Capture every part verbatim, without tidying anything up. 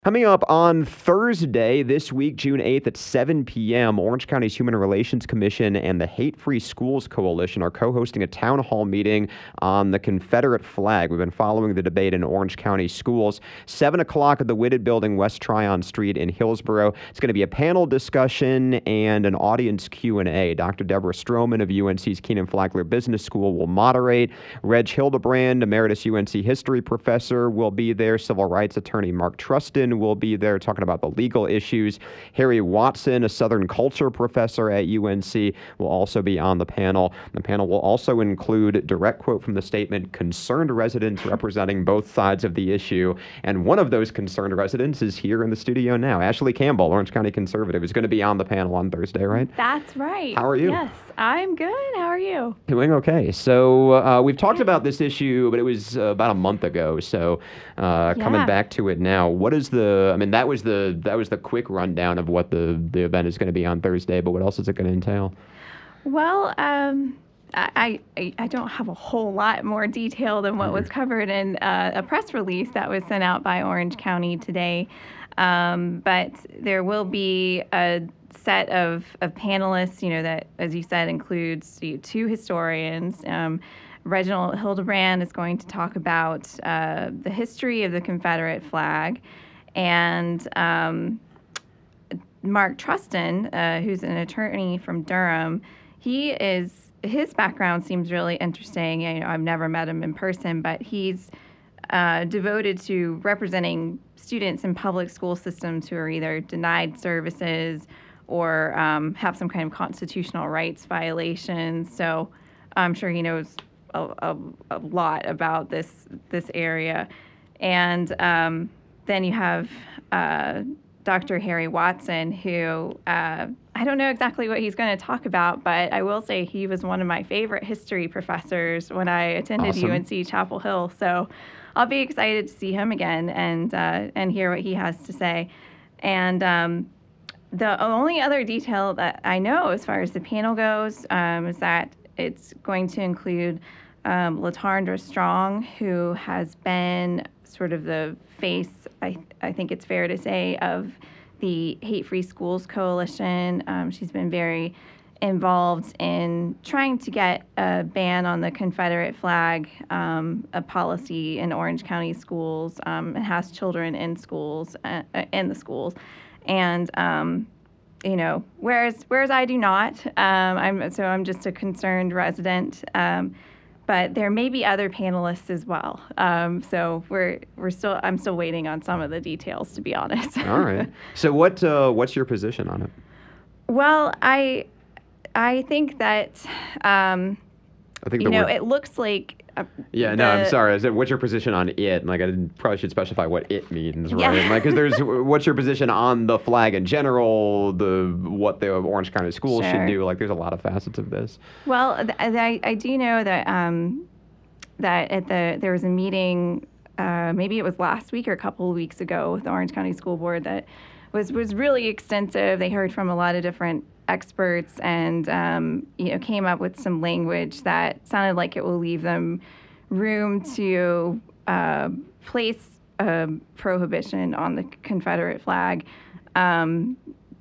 Coming up on Thursday this week, June eighth at seven p.m., Orange County's Human Relations Commission and the Hate-Free Schools Coalition are co-hosting a town hall meeting on the Confederate flag. We've been following the debate in Orange County schools. seven o'clock at the Whitted Building, West Tryon Street in Hillsborough. It's going to be a panel discussion and an audience Q and A. Doctor Deborah Stroman of U N C's Keenan Flagler Business School will moderate. Reg Hildebrand, emeritus U N C history professor, will be there. Civil rights attorney Mark Trustin will be there talking about the legal issues. Harry Watson, a Southern culture professor at U N C, will also be on the panel. The panel will also include, direct quote from the statement, concerned residents representing both sides of the issue. And one of those concerned residents is here in the studio now. Ashley Campbell, Orange County conservative, is going to be on the panel on Thursday, right? That's right. How are you? Yes, I'm good. How are you? Doing okay. So uh, we've talked about this issue, but it was uh, about a month ago. So uh, Yeah. coming back to it now, what is the? I mean, that was the that was the quick rundown of what the the event is going to be on Thursday. But what else is it going to entail? Well, um, I, I I don't have a whole lot more detail than what was covered in uh, a press release that was sent out by Orange County today. Um, but there will be a set of, of panelists, you know, that, as you said, includes you know, two historians. Um, Reginald Hildebrand is going to talk about uh, the history of the Confederate flag, and um, Mark Trustin, uh, who's an attorney from Durham, he is his background seems really interesting. You know, I've never met him in person, but he's uh, devoted to representing students in public school systems who are either denied services or um, have some kind of constitutional rights violations. So I'm sure he knows a, a, a lot about this this area. And um, then you have uh, Doctor Harry Watson, who uh, I don't know exactly what he's going to talk about, but I will say he was one of my favorite history professors when I attended Awesome. U N C Chapel Hill. So I'll be excited to see him again and uh, and hear what he has to say. And um, the only other detail that I know as far as the panel goes um, is that it's going to include um, Latondra Strong, who has been sort of the face, I, I think it's fair to say, of the Hate-Free Schools Coalition. Um, she's been very involved in trying to get a ban on the Confederate flag, um, a policy in Orange County schools. Um, it has children in schools, uh, in the schools. And, um, you know, whereas whereas I do not, um, I'm so I'm just a concerned resident. Um, but there may be other panelists as well. Um, so we're we're still I'm still waiting on some of the details, to be honest. All right. So what uh, what's your position on it? Well, I I think that um, I think you the know word- it looks like. Uh, Yeah, no, I'm the- sorry. I said, what's your position on it? Like, I didn't, probably should specify what it means, right? Yeah. Like, because there's, what's your position on the flag in general? The what the Orange County schools Sure. should do? Like, there's a lot of facets of this. Well, th- I, I do know that um, that at the there was a meeting, uh, maybe it was last week or a couple of weeks ago, with the Orange County School Board that was was really extensive. They heard from a lot of different experts and um, you know came up with some language that sounded like it will leave them room to uh, place a prohibition on the Confederate flag. Um,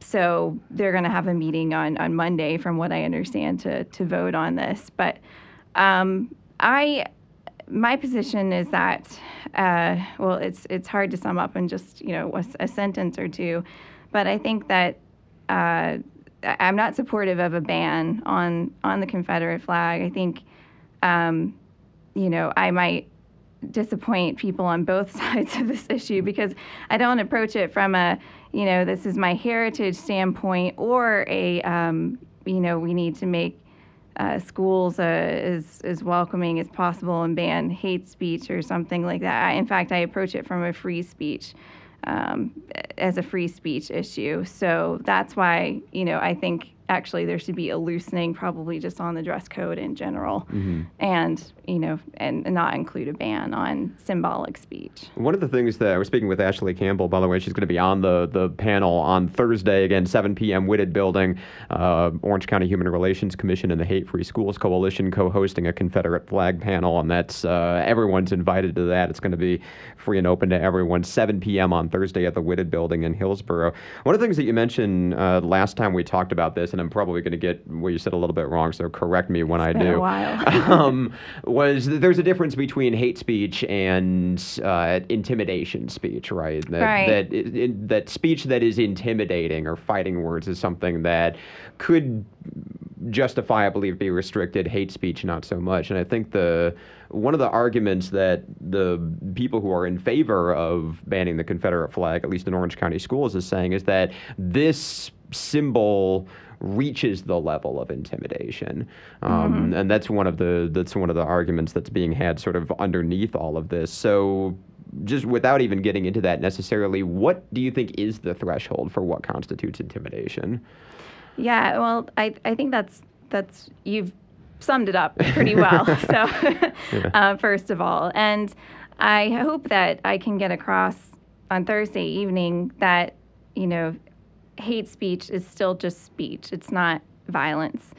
so they're going to have a meeting on, on Monday, from what I understand, to to vote on this. But um, I, my position is that, uh, well, it's it's hard to sum up in just you know a, a sentence or two, but I think that uh, I'm not supportive of a ban on on the Confederate flag. I think, um, you know, I might disappoint people on both sides of this issue because I don't approach it from a, you know, this is my heritage standpoint, or a, um, you know, we need to make uh, schools uh, as, as welcoming as possible and ban hate speech or something like that. I, in fact, I approach it from a free speech, um, as a free speech issue. So that's why, you know, I think actually there should be a loosening, probably just on the dress code in general, Mm-hmm. and you know, and not include a ban on symbolic speech. One of the things that I was speaking with Ashley Campbell, by the way, she's going to be on the, the panel on Thursday, again, seven p.m. Whitted Building, uh, Orange County Human Relations Commission and the Hate Free Schools Coalition co-hosting a Confederate flag panel, and that's uh, everyone's invited to that. It's going to be free and open to everyone, seven p.m. on Thursday at the Whitted Building in Hillsborough. One of the things that you mentioned uh, last time we talked about this, and I'm probably going to get what you said a little bit wrong, so correct me when It's I been do. a while. um, was that there's a difference between hate speech and uh, intimidation speech, right? That, Right. That, it, it- that speech that is intimidating or fighting words is something that could justifiably be restricted. Hate speech, not so much. And I think the one of the arguments that the people who are in favor of banning the Confederate flag, at least in Orange County schools, is saying is that this symbol reaches the level of intimidation, um, Mm-hmm. and that's one of the that's one of the arguments that's being had sort of underneath all of this. So, just without even getting into that necessarily, what do you think is the threshold for what constitutes intimidation? Yeah, well, I, I think that's that's you've summed it up pretty well. So, uh, first of all, and I hope that I can get across on Thursday evening that you know, hate speech is still just speech. It's not violence.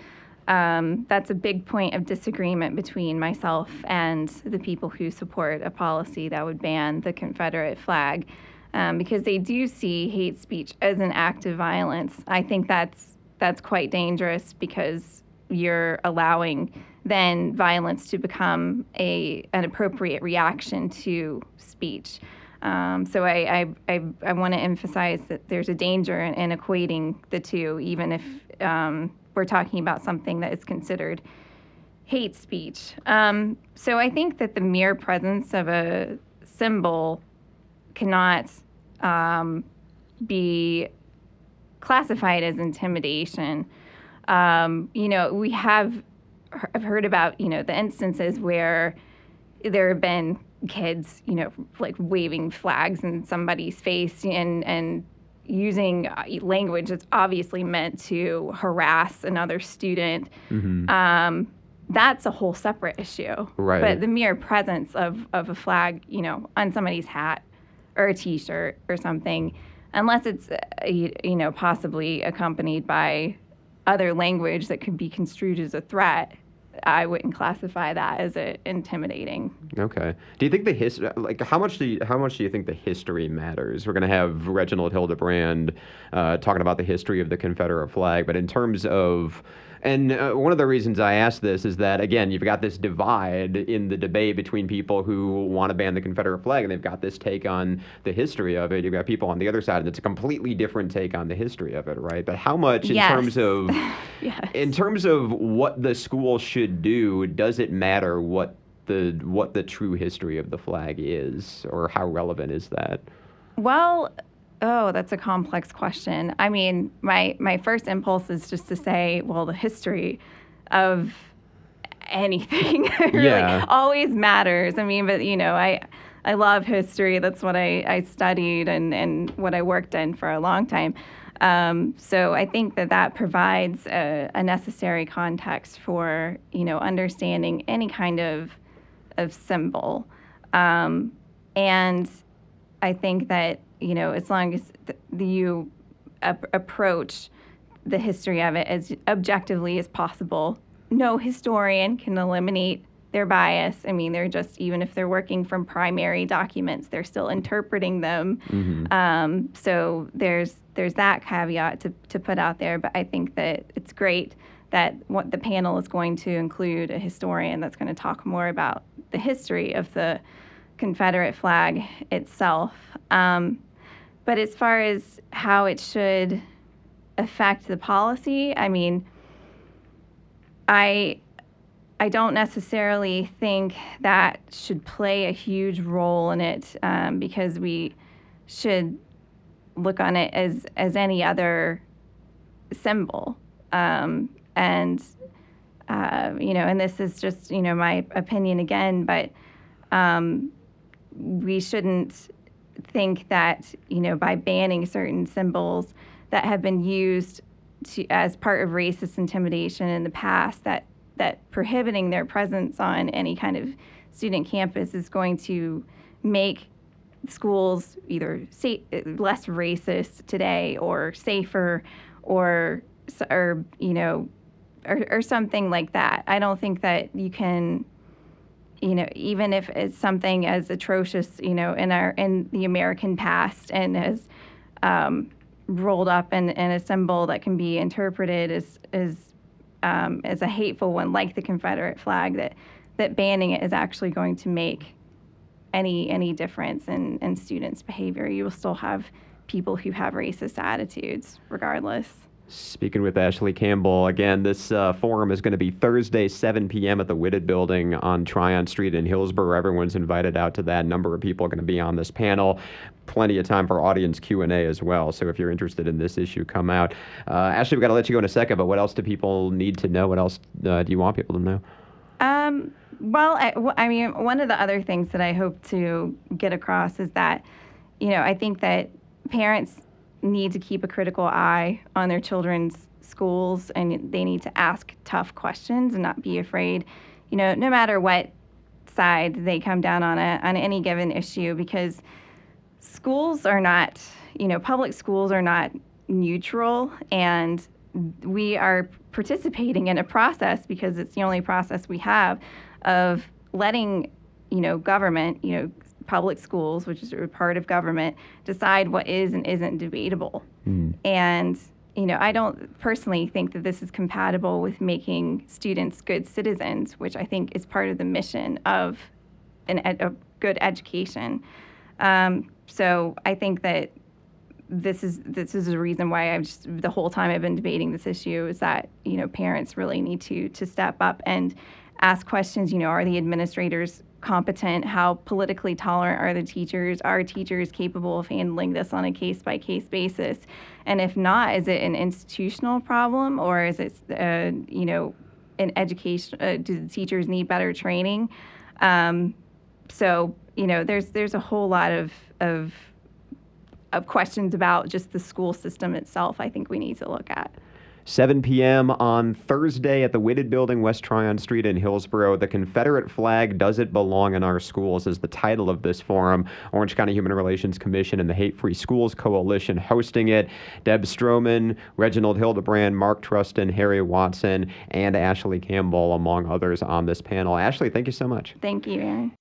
Um, that's a big point of disagreement between myself and the people who support a policy that would ban the Confederate flag, um, because they do see hate speech as an act of violence. I think that's that's quite dangerous because you're allowing then violence to become a an appropriate reaction to speech. Um, so I, I, I, I want to emphasize that there's a danger in, in equating the two, even if um, we're talking about something that is considered hate speech. Um, so I think that the mere presence of a symbol cannot um, be classified as intimidation. Um, you know, we have I've heard about, you know, the instances where there have been kids, you know, like waving flags in somebody's face and and using language that's obviously meant to harass another student. Mm-hmm. Um, that's a whole separate issue. Right. But the mere presence of, of a flag, you know, on somebody's hat or a T-shirt or something, unless it's, uh, you, you know, possibly accompanied by other language that could be construed as a threat, I wouldn't classify that as a intimidating. Okay. Do you think the history, like, how much do you, how much do you think the history matters? We're going to have Reginald Hildebrand uh, talking about the history of the Confederate flag, but in terms of, and uh, one of the reasons I ask this is that, again, you've got this divide in the debate between people who want to ban the Confederate flag, and they've got this take on the history of it. You've got people on the other side, and it's a completely different take on the history of it, right? But how much, in Yes. terms of, Yes. in terms of what the school should do, does it matter what the what the true history of the flag is, or how relevant is that? Well, oh, that's a complex question. I mean, my my first impulse is just to say, well, the history of anything really Yeah. always matters. I mean, but you know, I I love history. That's what I, I studied and, and what I worked in for a long time. Um, so I think that that provides a, a necessary context for, you know, understanding any kind of of symbol. Um, and I think that, you know, as long as th- you ap- approach the history of it as objectively as possible, no historian can eliminate their bias. I mean, they're just, even if they're working from primary documents, they're still interpreting them. Mm-hmm. Um, so there's there's that caveat to, to put out there. But I think that it's great that what the panel is going to include a historian that's going to talk more about the history of the Confederate flag itself. Um, but as far as how it should affect the policy, I mean, I I don't necessarily think that should play a huge role in it, um, because we should look on it as as any other symbol. Um, and uh, you know, and this is just, you know, my opinion again, but um, we shouldn't think that, you know, by banning certain symbols that have been used to, as part of racist intimidation in the past, that that prohibiting their presence on any kind of student campus is going to make schools either sa- less racist today or safer or or you know or, or something like that. I don't think that you can, you know, even if it's something as atrocious, you know, in our in the American past and has um, rolled up in, in a symbol that can be interpreted as as um, as a hateful one, like the Confederate flag, that that banning it is actually going to make any any difference in, in students' behavior. You will still have people who have racist attitudes regardless. Speaking with Ashley Campbell, again, this uh, forum is going to be Thursday, seven p.m. at the Whitted Building on Tryon Street in Hillsborough. Everyone's invited out to that. A number of people are going to be on this panel. Plenty of time for audience Q and A as well. So if you're interested in this issue, come out. Uh, Ashley, we've got to let you go in a second, but what else do people need to know? What else uh, do you want people to know? Um, well, I, I mean, one of the other things that I hope to get across is that, you know, I think that parents need to keep a critical eye on their children's schools, and they need to ask tough questions and not be afraid, you know, no matter what side they come down on a, on any given issue, because schools are not, you know, public schools are not neutral, and we are participating in a process, because it's the only process we have, of letting, you know, government, you know, public schools, which is a part of government, decide what is and isn't debatable. Mm. And, you know, I don't personally think that this is compatible with making students good citizens, which I think is part of the mission of an ed- a good education. Um, so I think that this is this is a reason why I've just the whole time I've been debating this issue is that, you know, parents really need to to step up and ask questions. You know, are the administrators competent? How politically tolerant are the teachers? Are teachers capable of handling this on a case-by-case basis? And if not, is it an institutional problem, or is it, uh, you know, an education? Uh, do the teachers need better training? Um, so, you know, there's there's a whole lot of of of questions about just the school system itself I think we need to look at. seven p.m. on Thursday at the Whitted Building, West Tryon Street in Hillsborough. The Confederate flag, does it belong in our schools, is the title of this forum. Orange County Human Relations Commission and the Hate Free Schools Coalition hosting it. Deb Stroman, Reginald Hildebrand, Mark Trustin, Harry Watson, and Ashley Campbell, among others, on this panel. Ashley, thank you so much. Thank you, Aaron.